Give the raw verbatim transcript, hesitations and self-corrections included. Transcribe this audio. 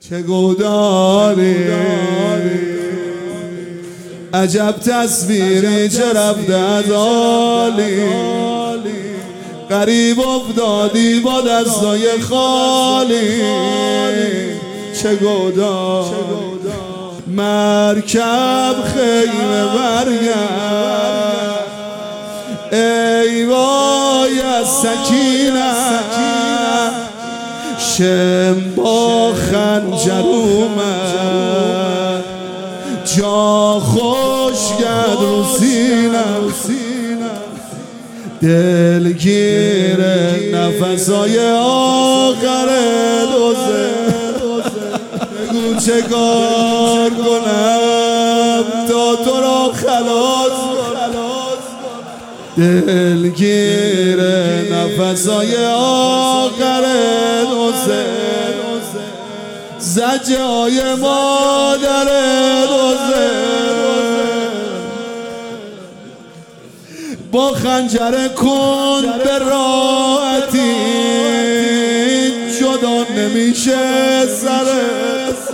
چه گوداری عجب تصویری چه رفته از عالی، غریب افتادی با دستای خالی. چه گودار مرکب خیمه برگرد، ای وای از سکینه شم با خنجر اومد، جا خوش گرد رو سینه، دلگیر نفسای آخر دوزه. بگو چه کار کنم تا تو را خلاص کنم، دلگیر نفسای آخر دوزه، زجه های مادر دوزه. با خنجر کن به راحتی جدا نمیشه سرت،